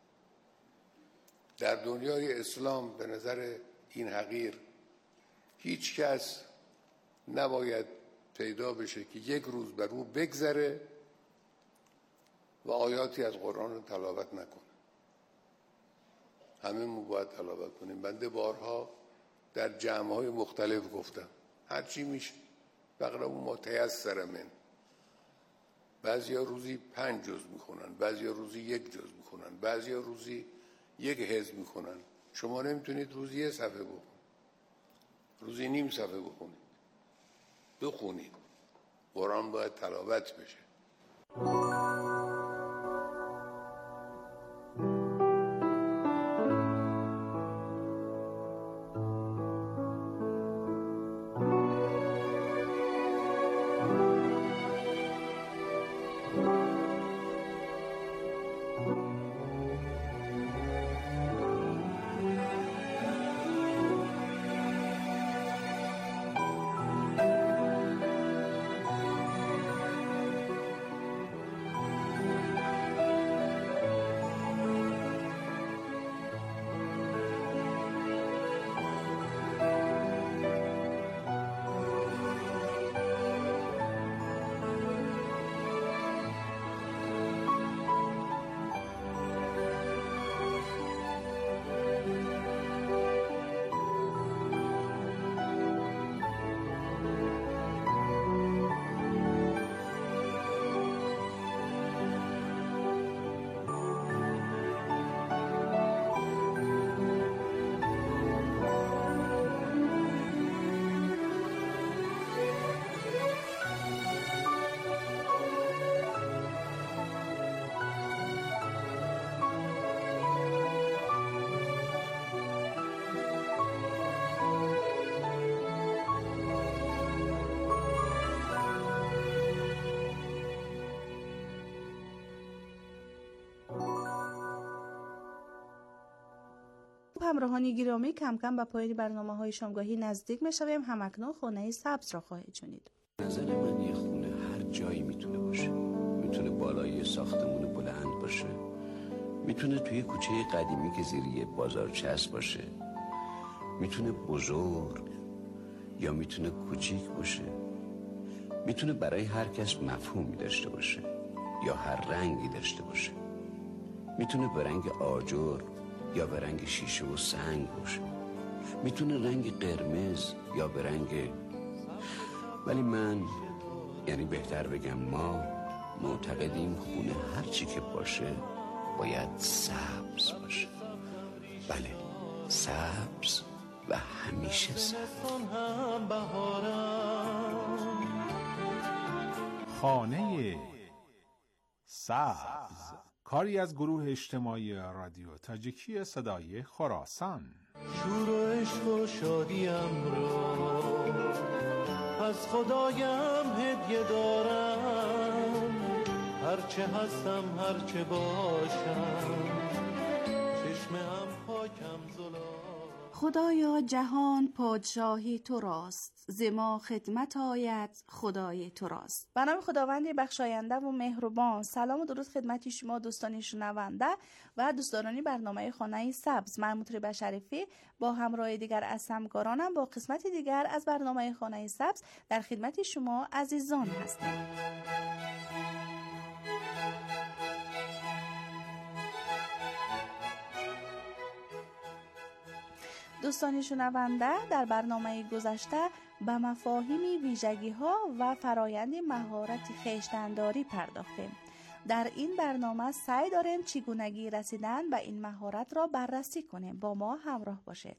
در دنیای اسلام به نظر این حقیر هیچ کس نباید پیدا بشه که یک روز بر او بگذره و آیاتی از قرآن رو تلاوت نکنه. همه ما باید تلاوت کنیم. بنده بارها در جمع‌های مختلف گفتم هر چی میشه فقرؤا ما تیسر من. بعضیا روزی 5 جز میخونن، بعضیا روزی 1 جز میخونن، بعضیا روزی 1 حزب میخونن. شما نمیتونید روزی 1 صفحه بخونید، روزی نیم صفحه بخونید. بخونید. قرآن باید تلاوت بشه. همراهان گرامی، کم کم به پایان برنامه‌های شامگاهی نزدیک می‌شویم. همکنون خانه سبز را خواهید شنید. نظر من یه خونه هر جایی میتونه باشه. میتونه بالای ساختمون بلند باشه، میتونه توی کوچه قدیمی که زیر یه بازارچه است باشه، میتونه بزرگ یا میتونه کوچیک باشه، میتونه برای هر کس مفهومی داشته باشه یا هر رنگی داشته باشه، میتونه به رنگ آجر یا به رنگ شیشه و سنگ باشه، میتونه رنگ قرمز یا به رنگ، ولی من، یعنی بهتر بگم ما، معتقدیم خونه هر چی که باشه باید سبز باشه. بله، سبز و همیشه سرد. خانه سبز، کاری از گروه اجتماعی رادیو تاجیکی صدای خراسان. شور و عشق و شادیم را از خدایم هدیه دارم، هرچه هستم هرچه باشم، چشمم پاکم زلال. خدایا جهان پادشاهی تو راست، ز ما خدمت آید خدای تو راست. به نام خداوند بخشاینده و مهربان. سلام و درود خدمت شما دوستان شنونده و دوستداران برنامه خانه سبز. من مطرب شریفی با همراه دیگر از همکارانم با قسمت دیگر از برنامه خانه سبز در خدمت شما عزیزان هستم. دوستان شنونده، در برنامه گذشته به مفاهیم ویژگی‌ها و فرایند مهارت خویشتن‌داری پرداختیم. در این برنامه سعی داریم چگونگی رسیدن به این مهارت را بررسی کنیم. با ما همراه باشید.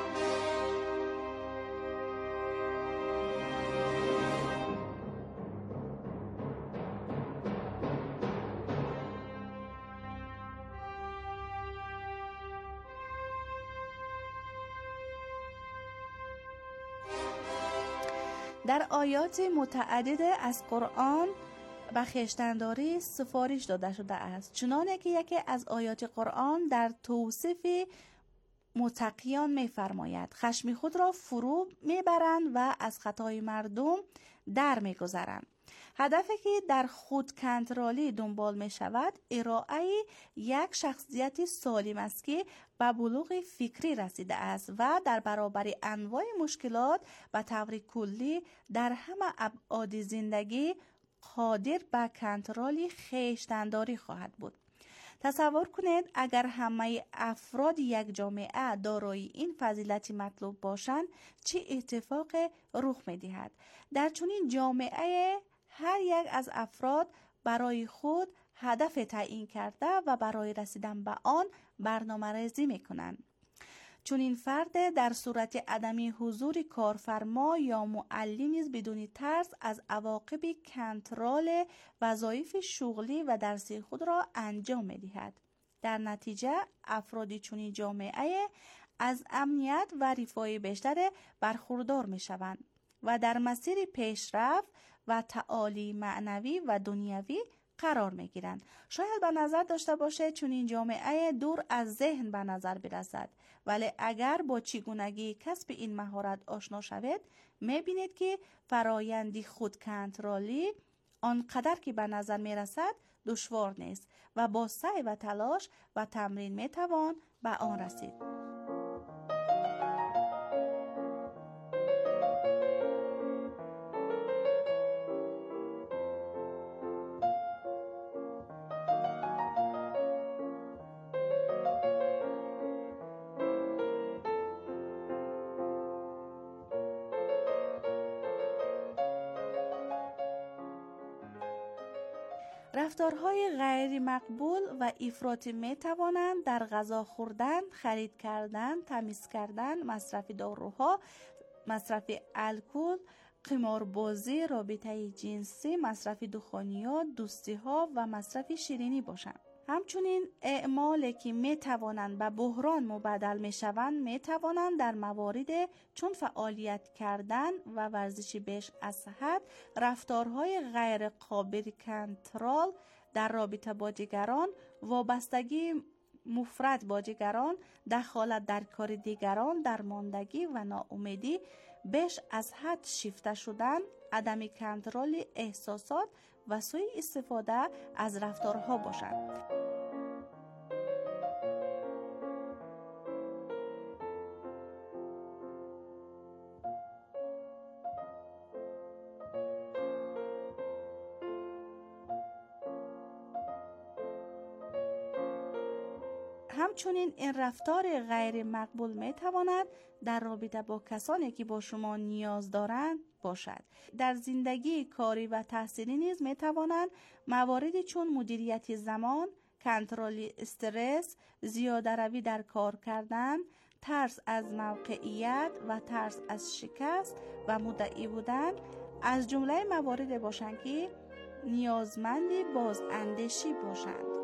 در آیات متعدد از قرآن به خویشتن‌داری سفارش داده شده است، چنانه که یکی از آیات قرآن در توصیف متقیان می‌فرماید خشم خود را فرو میبرند و از خطای مردم در میگذرند. هدفی که در خود کنترلی دنبال می شود ارائه یک شخصیت سالم است که به بلوغ فکری رسیده است و در برابر انواع مشکلات به طور کلی در همه ابعاد زندگی قادر به کنترل خویشتن‌داری خواهد بود. تصور کنید اگر همه افراد یک جامعه دارای این فضیلت مطلوب باشند چه اتفاق رخ می دهد. در چنین جامعه هر یک از افراد برای خود هدف تعیین کرده و برای رسیدن به آن برنامه‌ریزی می‌کنند. چون این فرد در صورت عدم حضور کارفرما یا معلم نیز بدون ترس از عواقب کنترل وظایف شغلی و درسی خود را انجام می‌دهد. در نتیجه افراد چنین جامعه از امنیت و رفاه بیشتر برخوردار می‌شوند و در مسیر پیشرفت و تعالی معنوی و دنیوی قرار می گیرند. شاید به نظر داشته باشه چون این جامعه دور از ذهن به نظر برسد، ولی اگر با چگونگی کسب این مهارت آشنا شوید می بینید که فرایند خود کنترلی آنقدر که به نظر می رسد دشوار نیست و با سعی و تلاش و تمرین می توان به آن رسید. رفتارهای غیر مقبول و افراطی می توانند در غذا خوردن، خرید کردن، تمیز کردن، مصرف داروها، مصرف الکل، قماربازی، رابطه جنسی، مصرف دخانیات، دوستی‌ها و مصرف شیرینی باشند. همچنین اعمالی که می توانند به بحران مبدل می شوند می توانند در موارد چون فعالیت کردن و ورزش بیش از حد، رفتارهای غیر قابل کنترل در رابطه با دیگران، وابستگی مفرط با دیگران، دخالت در کار دیگران، درماندگی و ناامیدی، بیش از حد شیفته شدن، عدم کنترل احساسات و سوء استفاده از رفتارها باشند. همچنین این رفتار غیر مقبول می تواند در رابطه با کسانی که با شما نیاز دارند باشد. در زندگی کاری و تحصیلی نیز می توانند مواردی چون مدیریت زمان، کنترل استرس، زیاده روی در کار کردن، ترس از موقعیت و ترس از شکست و مدعی بودن از جمله مواردی باشند که نیازمند بازاندیشی باشند.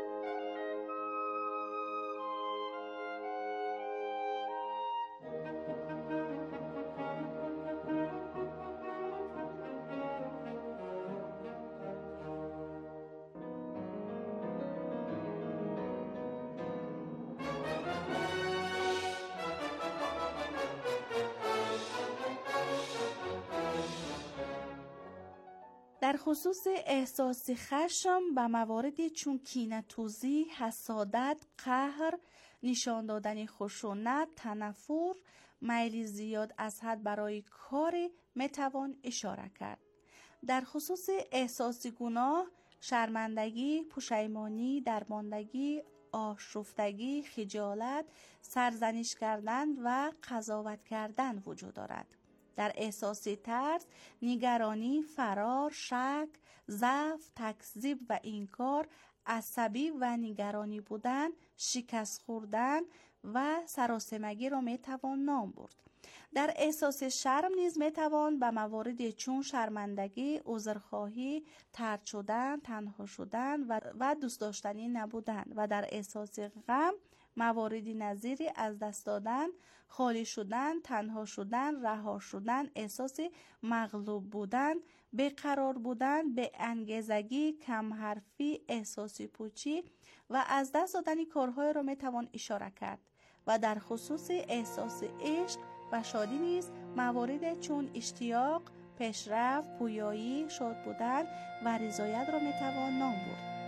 در خصوص احساس خشم به مواردی چون کینه‌توزی، حسادت، قهر، نشان دادن خشونت، تنفر، میل زیاد از حد برای کاری میتوان اشاره کرد. در خصوص احساس گناه، شرمندگی، پشیمانی، درماندگی، آشفتگی، خجالت، سرزنش کردن و قضاوت کردن وجود دارد. در احساس ترس، نگرانی، فرار، شک، ضعف، تکذیب و انکار، عصبی و نگرانی بودن، شکست خوردن و سراسیمگی را میتوان نام برد. در احساس شرم نیز میتوان به مواردی چون شرمندگی، عذرخواهی، طرد شدن، تنها شدن و دوست داشتنی نبودن و در احساس غم مواردی نظیری از دست دادن، خالی شدن، تنها شدن، رها شدن، احساس مغلوب بودن، بیقرار بودن، به انگیزگی، کم حرفی، احساس پوچی و از دست دادن کارهای را میتوان اشاره کرد. و در خصوص احساس عشق و شادی نیز موارد چون اشتیاق، پیشرفت، پویایی، شاد بودن و رضایت را میتوان نام برد.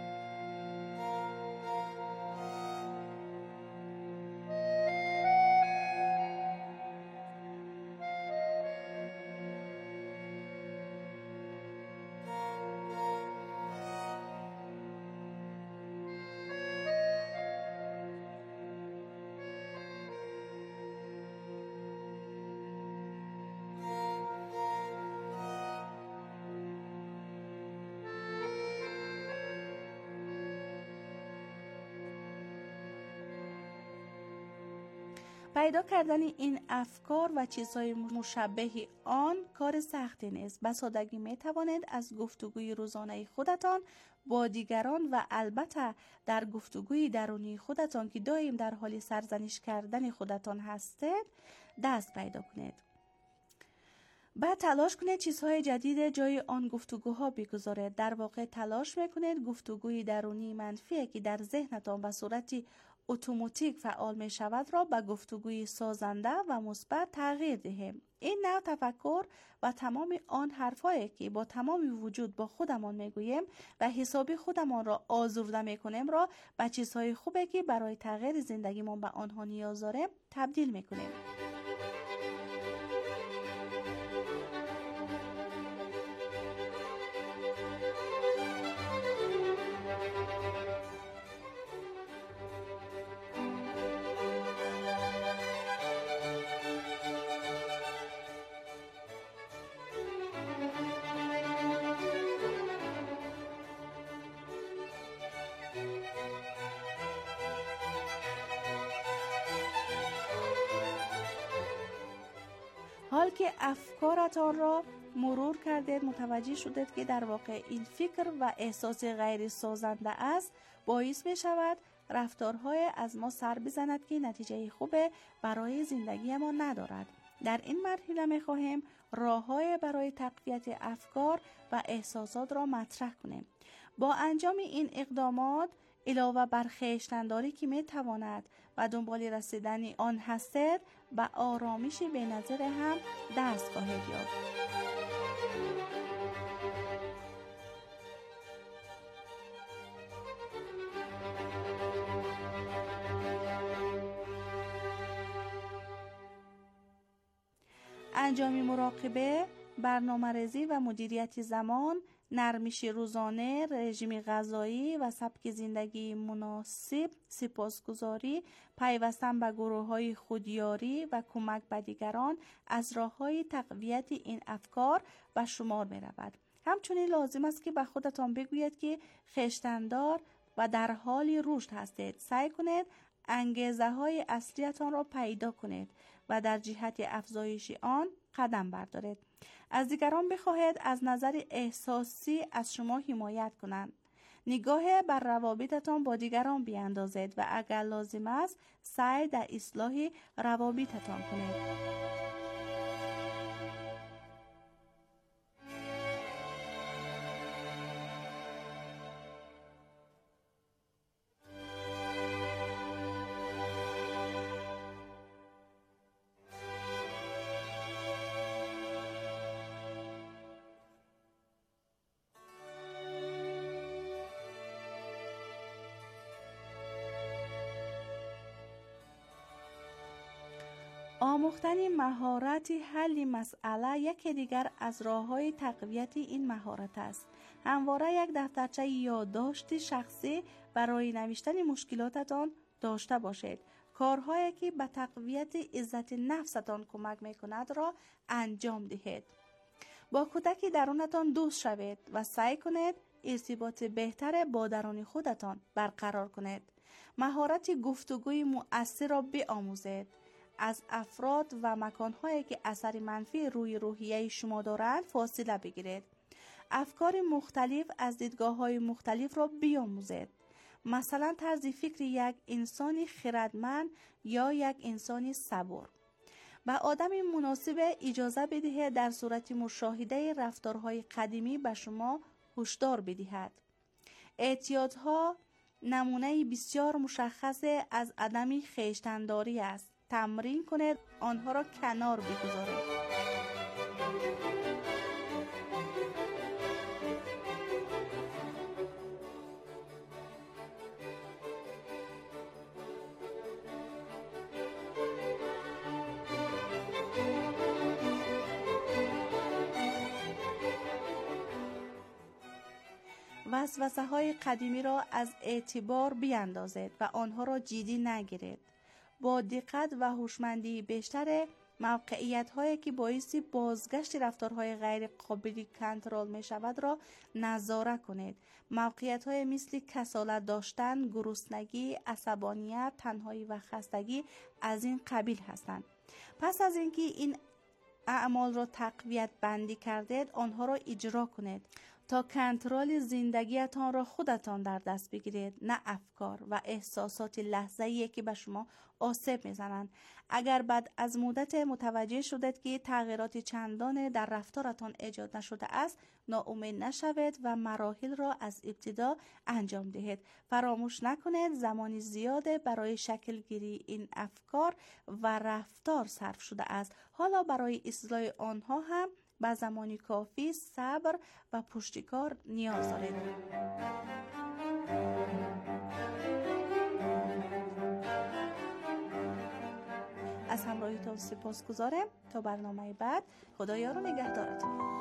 پیدا کردن این افکار و چیزهای مشابه آن کار سختی نیست. به سادگی می توانید از گفتگوی روزانه خودتان با دیگران و البته در گفتگوی درونی خودتان که دائم در حال سرزنش کردن خودتان هستید دست پیدا کنید. بعد تلاش کنید چیزهای جدید جای آن گفتگوها بگذارید. در واقع تلاش میکنید گفتگوی درونی منفی که در ذهنتان به صورت اتوماتیک فعال می شود را به گفتگوی سازنده و مثبت تغییر دهیم. این نوع تفکر و تمام آن حرفایی که با تمام وجود با خودمان می گوییم و حسابی خودمان را آزرده می کنیم را به چیزهای خوبی که برای تغییر زندگیمان به آنها نیاز داریم تبدیل می کنیم. حال که افکارتان را مرور کردید متوجه شدید که در واقع این فکر و احساس غیر سازنده است باعث می شود رفتارهای از ما سر بزند که نتیجه خوب برای زندگی ما ندارد. در این مرحله می خواهیم راه‌های برای تقویت افکار و احساسات را مطرح کنیم. با انجام این اقدامات علاوه بر خویشتن‌داری که می تواند و دنبال رسیدن آن هستید به آرامش بی‌نظیر هم دست خواهید یافت. انجام مراقبه، برنامه‌ریزی و مدیریت زمان، نرمش روزانه، رژیم غذایی و سبک زندگی مناسب، سپاسگزاری، پیوستن به گروه‌های خودیاری و کمک به دیگران از راه‌های تقویت این افکار به شمار می‌رود. همچنین لازم است که به خودتان بگویید که خویشتن‌دار و در حال رشد هستید. سعی کنید انگیزه های اصلیتان را پیدا کنید و در جهت افزایش آن قدم بردارید. از دیگران بخواهید از نظر احساسی از شما حمایت کنند. نگاه بر روابطتان با دیگران بیاندازید و اگر لازم است سعی در اصلاح روابطتان کنید. آموختن مهارت حل مسئله یکی دیگر از راه‌های تقویت این مهارت است. همواره یک دفترچه یادداشت شخصی برای نوشتن مشکلاتتان داشته باشید. کارهایی که به تقویت عزت نفستان کمک می‌کند را انجام دهید. با کودک درونتان دوست شوید و سعی کنید ارتباط بهتر با درون خودتان برقرار کنید. مهارت گفتگوی مؤثر را بیاموزید. از افراد و مکانهایی که اثر منفی روی روحیه شما دارند فاصله بگیرید. افکار مختلف از دیدگاه‌های مختلف را بیاموزید. مثلا طرز فکر یک انسان خردمند یا یک انسان صبور. به آدم مناسب اجازه بدهید در صورت مشاهده رفتارهای قدیمی به شما هشدار بدهد. اعتیادها نمونه بسیار مشخص از عدم خویشتن‌داری است. تمرین کنید آنها را کنار بگذارید. وسوسه های قدیمی را از اعتبار بیاندازید و آنها را جدی نگیرید. با دقت و هوشمندی بیشتر موقعیت هایی که باعث بازگشت رفتارهای غیر قابل کنترل می شود را نظاره کنید. موقعیت های مثل کسالت داشتن، گرسنگی، عصبانیت، تنهایی و خستگی از این قبیل هستند. پس از اینکه این اعمال را تقویت بندی کردید، آنها را اجرا کنید تا کنترل زندگیتان را خودتان در دست بگیرید، نه افکار و احساسات لحظه‌ای که به شما آسیب میزنند. اگر بعد از مدت متوجه شدید که تغییرات چندان در رفتارتان ایجاد نشده است، ناامید نشوید و مراحل را از ابتدا انجام دهید. فراموش نکنید زمان زیاد برای شکل گیری این افکار و رفتار صرف شده است. حالا برای اصلاح آنها هم با زمانی کافی صبر و پشتکار نیاز دارید. از همراهیتان سپاسگزارم. تا برنامه بعد، خدا یار و نگهدارتون.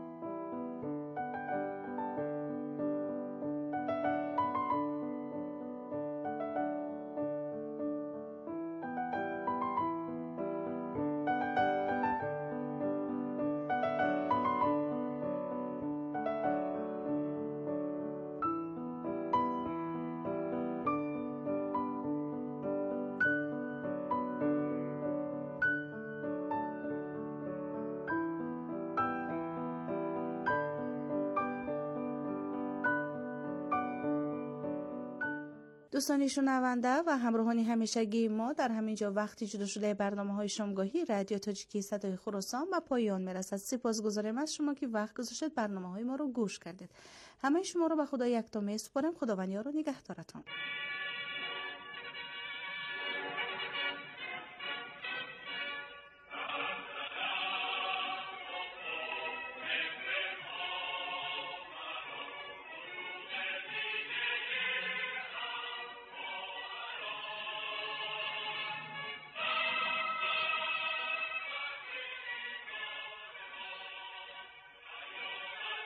دوستان شنونده و همراهان همیشگی ما، در همینجا وقتی جدا شده برنامه‌های شامگاهی رادیو تاجیکی صدای خراسان به پایان میرسد. سپاسگزارم از شما که وقت گذاشتید برنامه‌های ما رو گوش کردید. همه شما رو به خدا یکتا میسپارم. خداوند یار و نگهدارتان.